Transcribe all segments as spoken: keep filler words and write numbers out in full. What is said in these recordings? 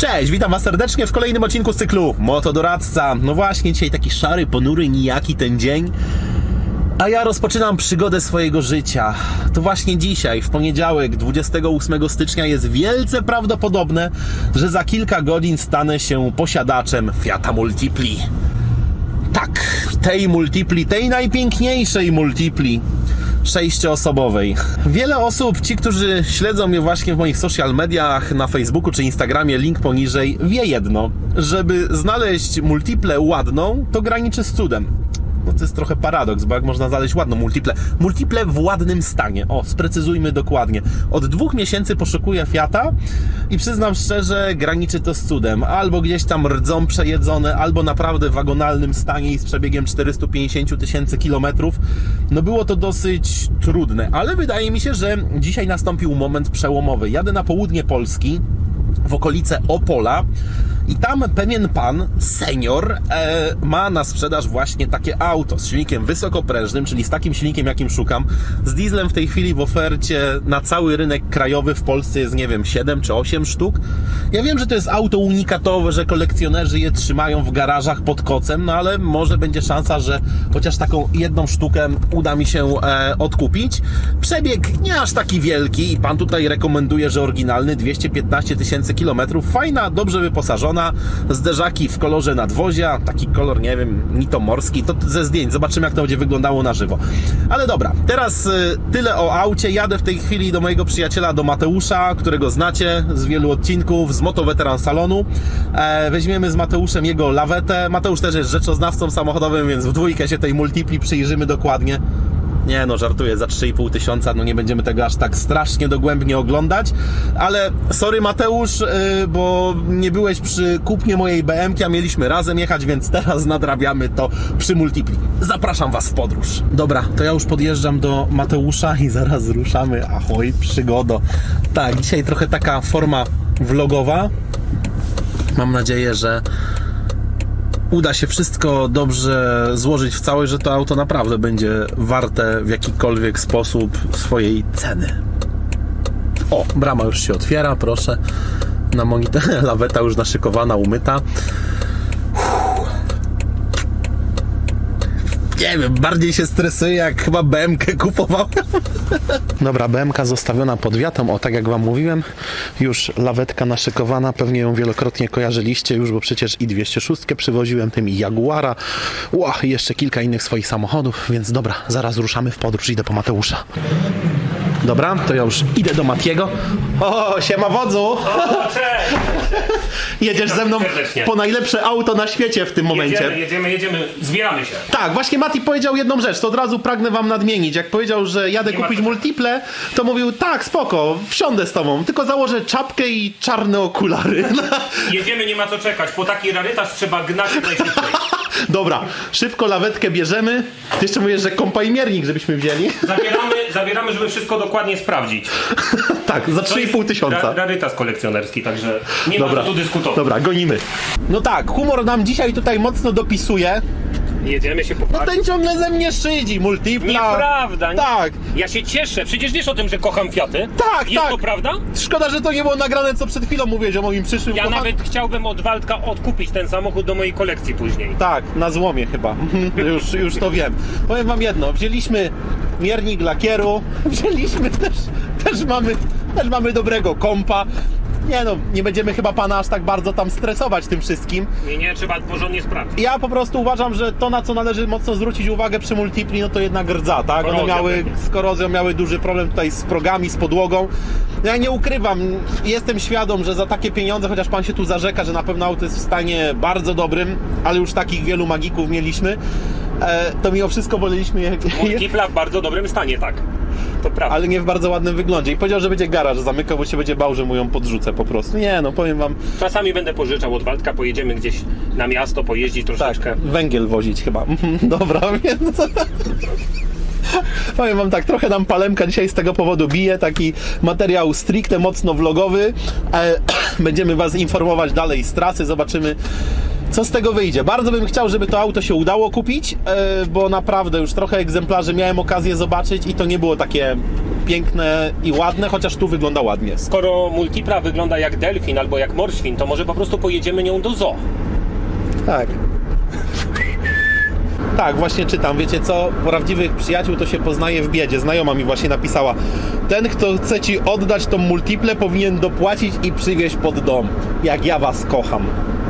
Cześć, witam was serdecznie w kolejnym odcinku z cyklu Motodoradca. No właśnie, dzisiaj taki szary, ponury, nijaki ten dzień. A ja rozpoczynam przygodę swojego życia. To właśnie dzisiaj, w poniedziałek, dwudziestego ósmego stycznia, jest wielce prawdopodobne, że za kilka godzin stanę się posiadaczem Fiata Multipli. Tak, tej Multipli, tej najpiękniejszej Multipli sześcioosobowej. Wiele osób, ci, którzy śledzą mnie właśnie w moich social mediach, na Facebooku czy Instagramie, link poniżej, wie jedno, żeby znaleźć multiplę ładną, to graniczy z cudem. No to jest trochę paradoks, bo jak można znaleźć ładną multiplę? Multiplę w ładnym stanie. O, sprecyzujmy dokładnie. Od dwóch miesięcy poszukuję Fiata i przyznam szczerze, graniczy to z cudem. Albo gdzieś tam rdzą przejedzone, albo naprawdę w agonalnym stanie i z przebiegiem czterysta pięćdziesiąt tysięcy kilometrów. No było to dosyć trudne, ale wydaje mi się, że dzisiaj nastąpił moment przełomowy. Jadę na południe Polski, w okolice Opola, i tam pewien pan, senior, e, ma na sprzedaż właśnie takie auto z silnikiem wysokoprężnym, czyli z takim silnikiem, jakim szukam. Z dieslem w tej chwili w ofercie na cały rynek krajowy w Polsce jest, nie wiem, siedem czy osiem sztuk. Ja wiem, że to jest auto unikatowe, że kolekcjonerzy je trzymają w garażach pod kocem, no ale może będzie szansa, że chociaż taką jedną sztukę uda mi się e, odkupić. Przebieg nie aż taki wielki i pan tutaj rekomenduje, że oryginalny, dwieście piętnaście tysięcy kilometrów. Fajna, dobrze wyposażona. Zderzaki w kolorze nadwozia, taki kolor, nie wiem, nitomorski, to ze zdjęć, zobaczymy, jak to będzie wyglądało na żywo. Ale dobra, teraz y, tyle o aucie. Jadę w tej chwili do mojego przyjaciela, do Mateusza, którego znacie z wielu odcinków, z Moto Weteran Salonu. E, weźmiemy z Mateuszem jego lawetę. Mateusz też jest rzeczoznawcą samochodowym, więc w dwójkę się tej Multipli przyjrzymy dokładnie. Nie no, żartuję, za trzy i pół tysiąca, no nie będziemy tego aż tak strasznie dogłębnie oglądać, ale sorry Mateusz, yy, bo nie byłeś przy kupnie mojej B M ki, a mieliśmy razem jechać, więc teraz nadrabiamy to przy Multipli. Zapraszam was w podróż. Dobra, to ja już podjeżdżam do Mateusza i zaraz ruszamy. Ahoj, przygodo. Tak, dzisiaj trochę taka forma vlogowa. Mam nadzieję, że uda się wszystko dobrze złożyć w całość, że to auto naprawdę będzie warte w jakikolwiek sposób swojej ceny. O, brama już się otwiera, proszę. Na monitorze laweta już naszykowana, umyta. Nie wiem, bardziej się stresuję, jak chyba B M kę kupowałem. Dobra, B M ka zostawiona pod wiatą, o tak jak wam mówiłem. Już lawetka naszykowana, pewnie ją wielokrotnie kojarzyliście już, bo przecież i dwieście sześć przywoziłem, tym i Jaguara. Ło, i jeszcze kilka innych swoich samochodów, więc dobra, zaraz ruszamy w podróż, idę po Mateusza. Dobra, to ja już idę do Matiego. O, siema wodzu! O, cześć! Jedziesz ze mną po najlepsze auto na świecie w tym momencie. Jedziemy, jedziemy, jedziemy, zbieramy się. Tak, właśnie Mati powiedział jedną rzecz, to od razu pragnę wam nadmienić. Jak powiedział, że jadę Nie kupić ma... multiple, to mówił, tak, spoko, wsiądę z tobą, tylko założę czapkę i czarne okulary. Jedziemy, nie ma co czekać, po taki rarytas trzeba gnać najszybciej. Dobra, szybko lawetkę bierzemy. Ty jeszcze mówisz, że kompa i miernik, żebyśmy wzięli. Zabieramy, zabieramy, żeby wszystko dokładnie sprawdzić. Tak, za trzy i pół tysiąca. Ra rarytas kolekcjonerski, także nie Dobra, ma tu dyskutować. Dobra, gonimy. No tak, humor nam dzisiaj tutaj mocno dopisuje. Jedziemy się No popatrzeć. ten ciągle ze mnie szydzi, multipla. Nieprawda. Tak. Ja się cieszę, przecież wiesz o tym, że kocham Fiaty? Tak, Jest tak. to prawda? Szkoda, że to nie było nagrane, co przed chwilą mówiłeś o moim przyszłym Ja kochanym. nawet chciałbym od Waldka odkupić ten samochód do mojej kolekcji później. Tak, na złomie chyba. już, już to wiem. Powiem wam jedno, wzięliśmy miernik lakieru, wzięliśmy też, też mamy, też mamy dobrego kompa. Nie no, nie będziemy chyba pana aż tak bardzo tam stresować tym wszystkim. Nie, nie, trzeba porządnie sprawdzić. Ja po prostu uważam, że to, na co należy mocno zwrócić uwagę przy Multipli, no to jednak rdza, tak? One Korozja miały pewnie. z korozją, miały duży problem tutaj z progami, z podłogą. Ja nie ukrywam, jestem świadom, że za takie pieniądze, chociaż pan się tu zarzeka, że na pewno auto jest w stanie bardzo dobrym, ale już takich wielu magików mieliśmy, e, to mimo wszystko woleliśmy je, je, Multipla w bardzo dobrym stanie, tak. To prawda. ale nie w bardzo ładnym wyglądzie. I powiedział, że będzie garaż zamykał, bo się będzie bał, że mu ją podrzucę po prostu. Nie no, powiem wam, Czasami będę pożyczał od Waldka, pojedziemy gdzieś na miasto, pojeździć tak, troszeczkę. węgiel wozić chyba. Dobra, więc... Powiem wam tak, trochę nam palemka dzisiaj z tego powodu bije, taki materiał stricte mocno vlogowy. E, będziemy was informować dalej z trasy, zobaczymy Co z tego wyjdzie? Bardzo bym chciał, żeby to auto się udało kupić, yy, bo naprawdę już trochę egzemplarzy miałem okazję zobaczyć i to nie było takie piękne i ładne, chociaż tu wygląda ładnie. Skoro Multipla wygląda jak delfin albo jak morświn, to może po prostu pojedziemy nią do zoo. Tak. Tak, właśnie czytam. Wiecie co? Prawdziwych przyjaciół to się poznaje w biedzie. Znajoma mi właśnie napisała: ten, kto chce ci oddać tą Multiplę, powinien dopłacić i przywieźć pod dom. Jak ja was kocham.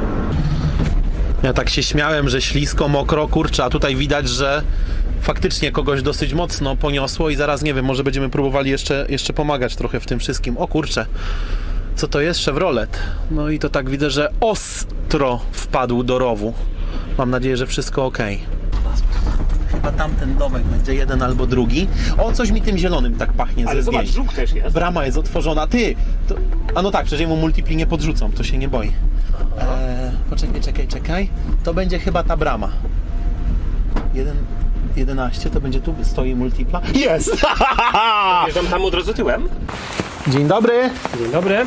Ja tak się śmiałem, że ślisko, mokro, kurczę, a tutaj widać, że faktycznie kogoś dosyć mocno poniosło i zaraz, nie wiem, może będziemy próbowali jeszcze, jeszcze pomagać trochę w tym wszystkim. O kurczę, co to jest? Chevrolet. No i to tak widzę, że ostro wpadł do rowu. Mam nadzieję, że wszystko ok. Chyba tamten domek będzie jeden albo drugi. O, coś mi tym zielonym tak pachnie Ale ze zobacz, zdjęć. żuk też jest. Brama jest otworzona. Ty! To... A no tak, przecież mu multipli nie podrzucą, to się nie boi. Eee, poczekaj, czekaj, czekaj. To będzie chyba ta brama. Jeden, jedenaście, to będzie tu, stoi multipla. Jest! Wjeżdżam tam od razu tyłem. Dzień dobry! Dzień dobry.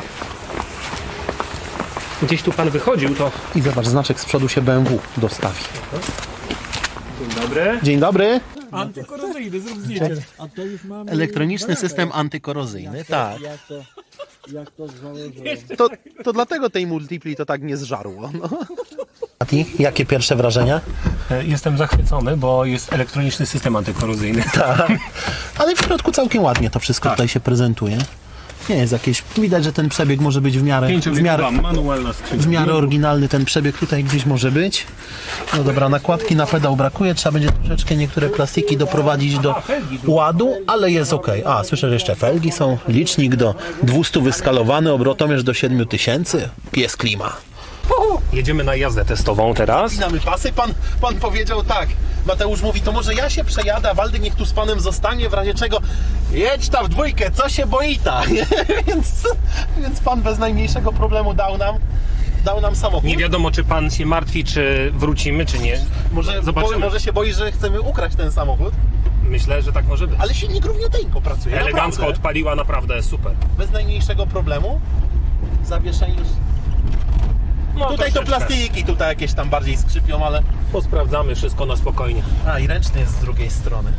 Gdzieś tu pan wychodził, to... I zobacz, znaczek z przodu się B M W dostawi. Dzień dobry. Dzień dobry! Antykorozyjny, zrób zdjęcie. A to już mamy... Elektroniczny system antykorozyjny, tak. Jak to, jak to założyłem. To, to dlatego tej multipli to tak nie zżarło. No. Mati, jakie pierwsze wrażenia? Jestem zachwycony, bo jest elektroniczny system antykorozyjny. Tak. Ale w środku całkiem ładnie to wszystko Tak. tutaj się prezentuje. Nie jest jakieś... Widać, że ten przebieg może być w miarę... W miarę, manualna skrzynka. w miarę oryginalny ten przebieg tutaj gdzieś może być. No dobra, nakładki na pedał brakuje. Trzeba będzie troszeczkę niektóre plastiki doprowadzić do ładu, ale jest ok. A, słyszę, że jeszcze felgi są. Licznik do dwustu wyskalowany, obrotomierz do siedmiu tysięcy. Pies klima. Jedziemy na jazdę testową teraz. Spinamy pasy. Pan, pan powiedział tak. Mateusz mówi, to może ja się przejadę, a Waldy niech tu z panem zostanie, w razie czego jedź ta w dwójkę, co się boi ta. więc, więc pan bez najmniejszego problemu dał nam, dał nam samochód. Nie wiadomo, czy pan się martwi, czy wrócimy, czy nie. Może, Zobaczymy. bo, może się boi, że chcemy ukraść ten samochód, Myślę, że tak może być. ale silnik równiuteńko pracuje. Elegancko naprawdę. odpaliła, naprawdę super. Bez najmniejszego problemu. Zawieszenie już. No, Tutaj to troszeczkę. plastiki, tutaj jakieś tam bardziej skrzypią, ale... Posprawdzamy wszystko na spokojnie. A, i ręczny jest z drugiej strony.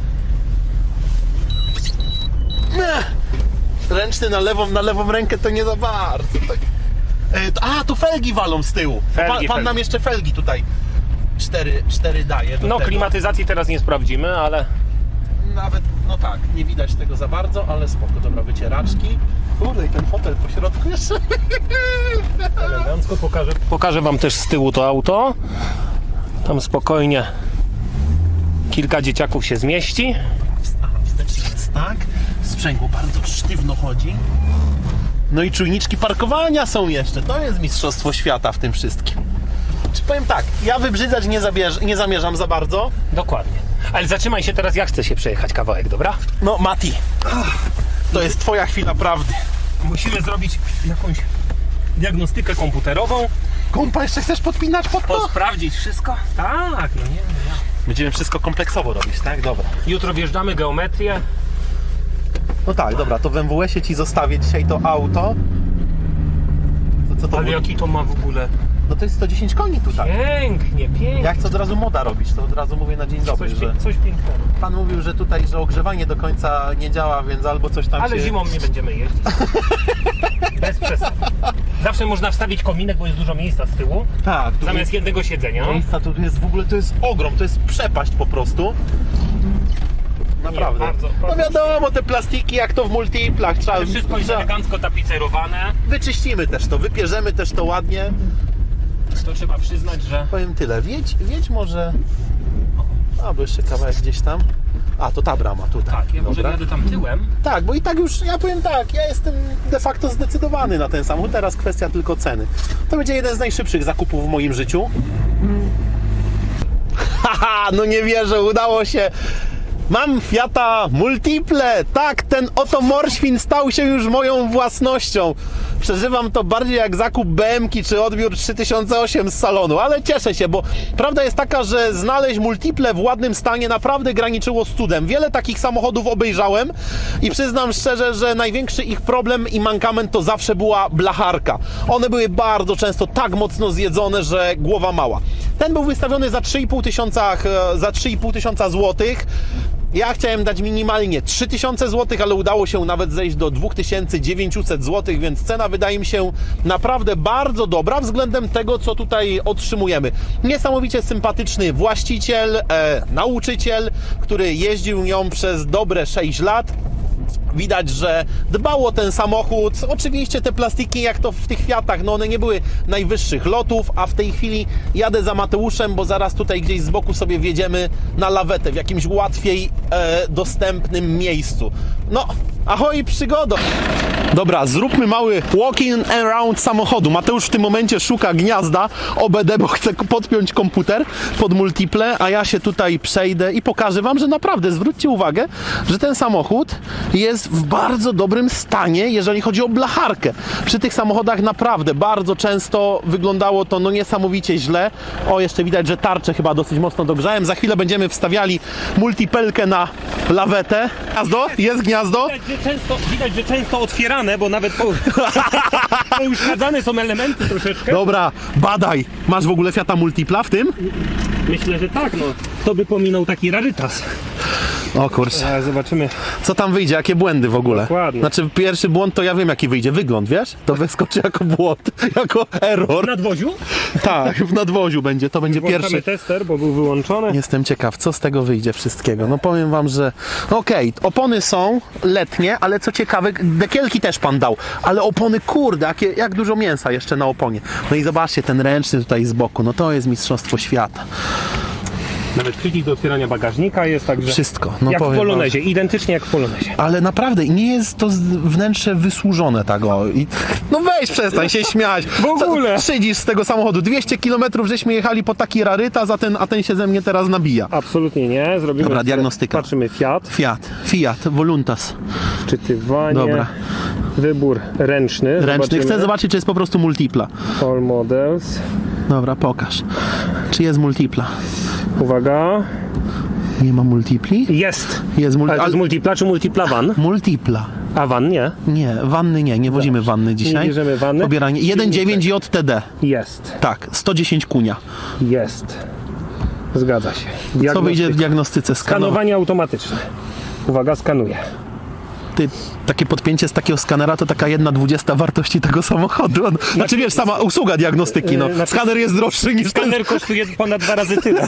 Ech. Ręczny na lewą, na lewą rękę to nie za bardzo. Tak. E, to- A, tu felgi walą z tyłu. Felgi, pan, pan felgi. nam jeszcze felgi tutaj cztery, cztery daje. Do No, tego. klimatyzacji teraz nie sprawdzimy, ale Nawet, no tak, nie widać tego za bardzo, ale spoko. Dobra, wycieraczki. Kurde, i ten fotel po środku jeszcze. elegancko pokażę. Pokażę wam też z tyłu to auto. Tam spokojnie kilka dzieciaków się zmieści. Aha, wstecznie jest tak. Sprzęgło bardzo sztywno chodzi. No i czujniczki parkowania są jeszcze. To jest mistrzostwo świata w tym wszystkim. Czy powiem tak, ja wybrzydzać nie, zabierz, nie zamierzam za bardzo. Dokładnie. Ale zatrzymaj się teraz, ja chcę się przejechać kawałek, dobra? No Mati, to jest twoja chwila prawdy. Musimy zrobić jakąś diagnostykę komputerową. Kompa, jeszcze chcesz podpinać pod to? Sprawdzić wszystko? Tak, no nie, no ja. Będziemy wszystko kompleksowo robić, tak? Dobra. Jutro wjeżdżamy geometrię. No tak, dobra, to w M W S-ie ci zostawię dzisiaj to auto. To, co to Ale było? jaki to ma w ogóle? No to jest sto dziesięć koni tutaj. Pięknie, pięknie. Ja chcę od razu moda robić, to od razu mówię na dzień dobry, Coś, że... pie- coś pięknego. Pan mówił, że tutaj, że ogrzewanie do końca nie działa, więc albo coś tam Ale się... zimą nie będziemy jeździć. Bez przesady. Zawsze można wstawić kominek, bo jest dużo miejsca z tyłu. Tak, tu Zamiast jednego siedzenia. miejsca tu jest w ogóle, to jest ogrom, to jest przepaść po prostu. Naprawdę. Nie, bardzo, No bardzo wiadomo, te plastiki jak to w multiplach, trzeba... Ale wszystko jest trzeba- elegancko tapicerowane. Wyczyścimy też to, wypierzemy też to ładnie. To trzeba przyznać, że... Powiem tyle, wiedź, wiedź może... A, bo jeszcze kawałek gdzieś tam. A, to ta brama tutaj. Tak, ja może Dobra. jadę tam tyłem. Tak, bo i tak już, ja powiem tak, ja jestem de facto zdecydowany na ten samochód, teraz kwestia tylko ceny. To będzie jeden z najszybszych zakupów w moim życiu. Haha, no nie wierzę, udało się. Mam Fiata Multiple. Tak, ten oto morświn stał się już moją własnością. Przeżywam to bardziej jak zakup B M ki czy odbiór trzy tysiące osiem z salonu, ale cieszę się, bo prawda jest taka, że znaleźć Multiple w ładnym stanie naprawdę graniczyło z cudem. Wiele takich samochodów obejrzałem i przyznam szczerze, że największy ich problem i mankament to zawsze była blacharka. One były bardzo często tak mocno zjedzone, że głowa mała. Ten był wystawiony za trzy i pół tysiąca, za trzy i pół tysiąca złotych. Ja chciałem dać minimalnie trzy tysiące złotych, ale udało się nawet zejść do dwa tysiące dziewięćset złotych, więc cena wydaje mi się naprawdę bardzo dobra względem tego, co tutaj otrzymujemy. Niesamowicie sympatyczny właściciel, e, nauczyciel, który jeździł nią przez dobre sześć lat. Widać, że dbał o ten samochód. Oczywiście te plastiki, jak to w tych Fiatach, no one nie były najwyższych lotów, a w tej chwili jadę za Mateuszem, bo zaraz tutaj gdzieś z boku sobie wjedziemy na lawetę w jakimś łatwiej e, dostępnym miejscu. No, ahoj przygodo! Dobra, zróbmy mały walking around samochodu. Mateusz w tym momencie szuka gniazda O B D, bo chce podpiąć komputer pod Multiple, a ja się tutaj przejdę i pokażę wam, że naprawdę zwróćcie uwagę, że ten samochód jest w bardzo dobrym stanie, jeżeli chodzi o blacharkę. Przy tych samochodach naprawdę bardzo często wyglądało to no niesamowicie źle. O, jeszcze widać, że tarczę chyba dosyć mocno dogrzałem. Za chwilę będziemy wstawiali Multipelkę na lawetę. Gniazdo? Jest gniazdo? Widać, że często, widać, że często otwierane, bo nawet po, pouszkadzane są elementy troszeczkę. Dobra, badaj. Masz w ogóle Fiata Multipla w tym? Myślę, że tak, no. To by pominął taki rarytas. O kurczę. Ale zobaczymy. Co tam wyjdzie? Jakie błędy w ogóle? Dokładnie. Znaczy pierwszy błąd to ja wiem jaki wyjdzie. Wygląd, wiesz? To wyskoczy jako błąd, jako error. W nadwoziu? Tak, w nadwoziu będzie. To będzie Włączamy pierwszy. tester, bo był wyłączony. Jestem ciekaw, co z tego wyjdzie wszystkiego. No powiem wam, że okej, okay, opony są letnie, ale co ciekawe, dekielki też pan dał, ale opony, kurde, jakie, jak dużo mięsa jeszcze na oponie. No i zobaczcie, ten ręczny tutaj z boku, no to jest mistrzostwo świata. Nawet przycisk do otwierania bagażnika jest, także Wszystko. No jak w powiem Polonezie, identycznie jak w Polonezie. Ale naprawdę nie jest to z- wnętrze wysłużone tak o. I, no weź przestań się śmiać. W ogóle. Co, szydzisz z tego samochodu. dwieście kilometrów żeśmy jechali po taki rarytas, a ten, a ten się ze mnie teraz nabija. Absolutnie nie. Zrobimy Dobra, diagnostyka. Patrzymy Fiat, Fiat, Fiat, Voluntas. czytywanie, Dobra. wybór ręczny. Ręczny. Zobaczymy. Chcę zobaczyć, czy jest po prostu multipla. All models. Dobra, pokaż. Czy jest multipla? Uwaga. Nie ma multipli? Jest. Jest Ale multi... to jest multipla czy multipla van? Multipla. A van nie? Nie, wanny nie, nie wozimy wanny dzisiaj. Nie bierzemy wanny. Pobieranie. jeden dziewięć J T D. Jest. Tak, sto dziesięć kunia. Jest. Zgadza się. Co wyjdzie w Diagnostyka. diagnostyce? Skanowa- Skanowanie automatyczne. Uwaga, skanuję. Ty, takie podpięcie z takiego skanera to taka jedna dwudziesta wartości tego samochodu. On, znaczy wiesz, sama usługa diagnostyki, no. Znaczy- Skaner jest droższy niż ten. Skaner kosztuje ponad dwa razy tyle.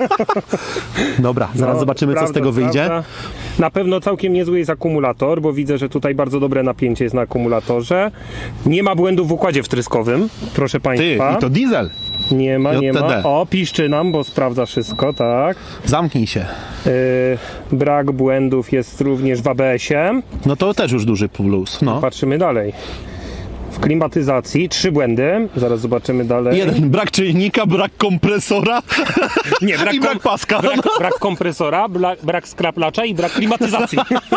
Dobra, zaraz No, zobaczymy, co z prawda, tego wyjdzie. prawda. Na pewno całkiem niezły jest akumulator, bo widzę, że tutaj bardzo dobre napięcie jest na akumulatorze. Nie ma błędów w układzie wtryskowym, proszę Ty, Państwa. i to diesel. Nie ma, nie J T D. ma. O, piszczy nam, bo sprawdza wszystko, tak. Zamknij się. Yy, brak błędów jest również w A B S-ie. No to też już duży plus. No. Patrzymy dalej. W klimatyzacji trzy błędy. Zaraz zobaczymy dalej. Jeden, brak czujnika, brak kompresora Nie, brak, i brak kom- paska. brak, brak kompresora, brak, brak skraplacza i brak klimatyzacji.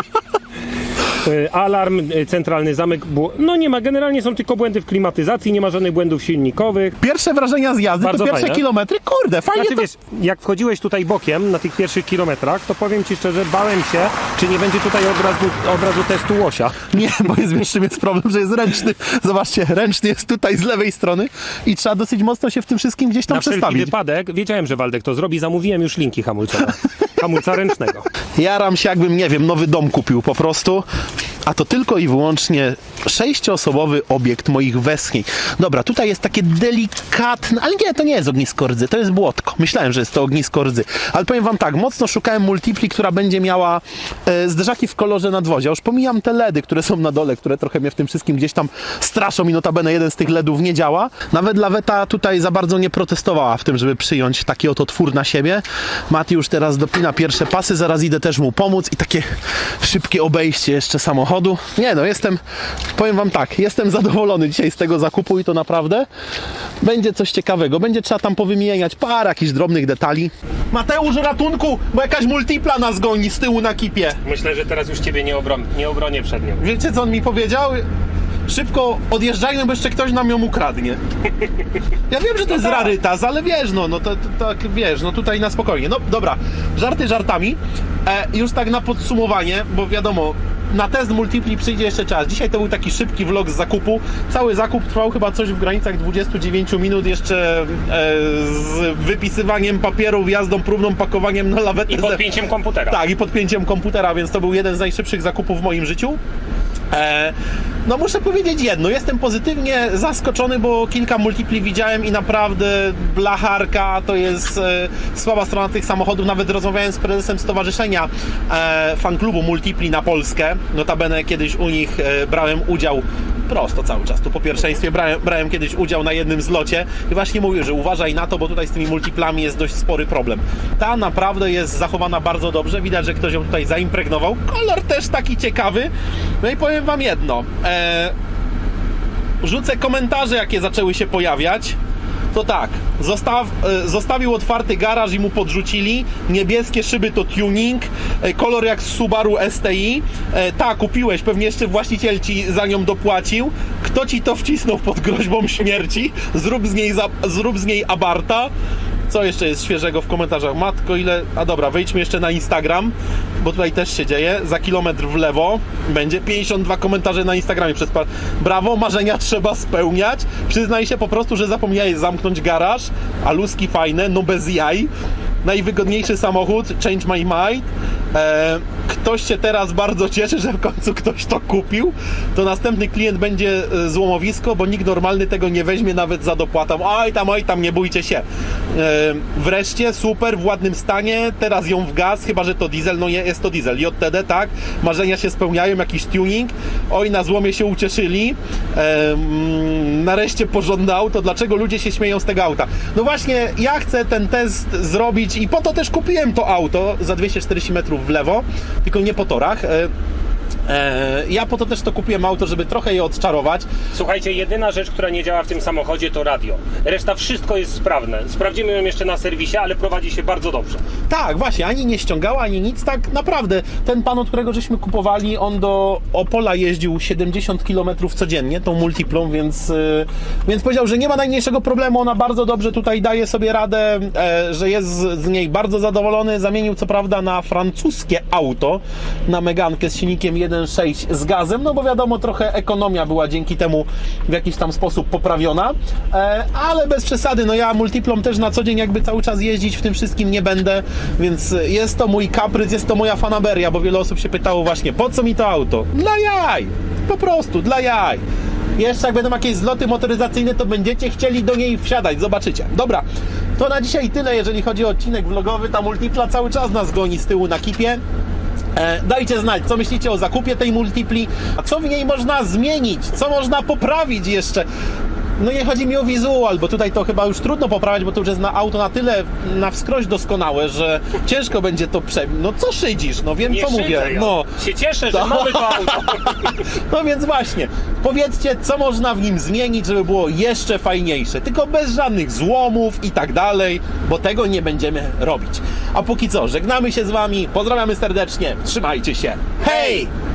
Y, Alarm, y, centralny zamek, było... no nie ma, generalnie są tylko błędy w klimatyzacji, nie ma żadnych błędów silnikowych. Pierwsze wrażenia z jazdy, Bardzo to pierwsze fajne. kilometry, kurde, fajnie Znaczy to... wiesz, jak wchodziłeś tutaj bokiem na tych pierwszych kilometrach, to powiem Ci szczerze, bałem się, czy nie będzie tutaj od razu, od razu testu łosia. Nie, bo jest, wiesz, czym jest problem, że jest ręczny. Zobaczcie, ręczny jest tutaj z lewej strony i trzeba dosyć mocno się w tym wszystkim gdzieś tam Na wszelki przestawić. wypadek, wiedziałem, że Waldek to zrobi, zamówiłem już linki hamulcowe. Hamulca ręcznego. Jaram się, jakbym, nie wiem, nowy dom kupił po prostu. A to tylko i wyłącznie sześcioosobowy obiekt moich westchnień. Dobra, tutaj jest takie delikatne, ale nie, to nie jest ognisko rdzy, to jest błotko. Myślałem, że jest to ognisko rdzy. Ale powiem wam tak, mocno szukałem multipli, która będzie miała e, zderzaki w kolorze nadwozia. Już pomijam te ledy, które są na dole, które trochę mnie w tym wszystkim gdzieś tam straszą i notabene jeden z tych ledów nie działa. Nawet laweta tutaj za bardzo nie protestowała w tym, żeby przyjąć taki oto twór na siebie. Mati już teraz dopina pierwsze pasy, zaraz idę też mu pomóc i takie szybkie obejście jeszcze samochodu. samochodu. Nie no, jestem, powiem wam tak, jestem zadowolony dzisiaj z tego zakupu i to naprawdę będzie coś ciekawego. Będzie trzeba tam powymieniać parę jakichś drobnych detali. Mateusz, ratunku, bo jakaś multipla nas goni z tyłu na kipie. Myślę, że teraz już ciebie nie, obron- nie obronię przed nią. Wiecie co on mi powiedział? Szybko odjeżdżajmy, bo jeszcze ktoś nam ją ukradnie. Ja wiem, że to jest rarytas, ale wiesz, no, no to, to tak wiesz, no tutaj na spokojnie. No dobra, żarty żartami. E, już tak na podsumowanie, bo wiadomo, na test multipli przyjdzie jeszcze czas. Dzisiaj to był taki szybki vlog z zakupu. Cały zakup trwał chyba coś w granicach dwudziestu dziewięciu minut, jeszcze e, z wypisywaniem papierów, jazdą próbną, pakowaniem na lawetę. I podpięciem komputera. Tak, i podpięciem komputera, więc to był jeden z najszybszych zakupów w moim życiu. E, no muszę powiedzieć jedno, jestem pozytywnie zaskoczony, bo kilka multipli widziałem i naprawdę blacharka to jest e, słaba strona tych samochodów. Nawet rozmawiałem z prezesem stowarzyszenia e, fanklubu Multipli na Polskę. Notabene kiedyś u nich e, brałem udział prosto cały czas, tu po pierwszeństwie brałem, brałem kiedyś udział na jednym zlocie i właśnie mówił, że uważaj na to, bo tutaj z tymi multiplami jest dość spory problem. Ta naprawdę jest zachowana bardzo dobrze, widać, że ktoś ją tutaj zaimpregnował. Kolor też taki ciekawy. No i powiem wam jedno, e, rzucę komentarze, jakie zaczęły się pojawiać. To tak, zostaw, e, zostawił otwarty garaż i mu podrzucili. Niebieskie szyby to tuning, e, kolor jak z Subaru S T I. E, tak, kupiłeś, pewnie jeszcze właściciel ci za nią dopłacił. Kto ci to wcisnął pod groźbą śmierci? Zrób z niej, za, zrób z niej abarta. Co jeszcze jest świeżego w komentarzach? Matko, ile... A dobra, wejdźmy jeszcze na Instagram, bo tutaj też się dzieje. Za kilometr w lewo będzie pięćdziesiąt dwa komentarze na Instagramie przez par... Brawo, marzenia trzeba spełniać. Przyznaj się po prostu, że zapomniałeś zamknąć garaż. A luski fajne, no bez jaj. Najwygodniejszy samochód, change my mind. E, ktoś się teraz bardzo cieszy, że w końcu ktoś to kupił. To następny klient będzie złomowisko, bo nikt normalny tego nie weźmie nawet za dopłatą. Oj tam, oj tam, nie bójcie się. E, wreszcie, super, w ładnym stanie. Teraz ją w gaz, chyba że to diesel. No jest to diesel, J T D, tak. Marzenia się spełniają, jakiś tuning. Oj, na złomie się ucieszyli. E, mm, nareszcie porządne auto. Dlaczego ludzie się śmieją z tego auta? No właśnie, ja chcę ten test zrobić i po to też kupiłem to auto za dwieście czterdzieści metrów w lewo, tylko nie po torach. E, e, ja po to też to kupiłem auto, żeby trochę je odczarować. Słuchajcie, jedyna rzecz, która nie działa w tym samochodzie, to radio. Reszta wszystko jest sprawne. Sprawdzimy ją jeszcze na serwisie, ale prowadzi się bardzo dobrze. Tak, właśnie, ani nie ściągała, ani nic, tak naprawdę. Ten pan, od którego żeśmy kupowali, on do Opola jeździł siedemdziesiąt kilometrów codziennie, tą multiplą, więc, yy, więc powiedział, że nie ma najmniejszego problemu, ona bardzo dobrze tutaj daje sobie radę, e, że jest z, z niej bardzo zadowolony. Zamienił co prawda na francuskie auto, na Megankę z silnikiem jeden przecinek sześć z gazem, no bo wiadomo, trochę ekonomia była dzięki temu w jakiś tam sposób poprawiona, e, ale bez przesady, no ja multiplą też na co dzień jakby cały czas jeździć w tym wszystkim nie będę, więc jest to mój kaprys, jest to moja fanaberia, bo wiele osób się pytało właśnie, po co mi to auto? Dla jaj! Po prostu, dla jaj! Jeszcze jak będą jakieś zloty motoryzacyjne, to będziecie chcieli do niej wsiadać, zobaczycie. Dobra, to na dzisiaj tyle, jeżeli chodzi o odcinek vlogowy. Ta multipla cały czas nas goni z tyłu na kipie. E, dajcie znać, co myślicie o zakupie tej multipli, a co w niej można zmienić, co można poprawić jeszcze. No nie chodzi mi o wizual, bo tutaj to chyba już trudno poprawiać, bo to już jest na auto na tyle na wskroś doskonałe, że ciężko będzie to prze... No co szydzisz? No wiem, Nie co szydzę mówię. ja. No. Się cieszę, że No. mamy to auto. No więc właśnie, powiedzcie, co można w nim zmienić, żeby było jeszcze fajniejsze. Tylko bez żadnych złomów i tak dalej, bo tego nie będziemy robić. A póki co, żegnamy się z wami, pozdrawiamy serdecznie, trzymajcie się. Hej!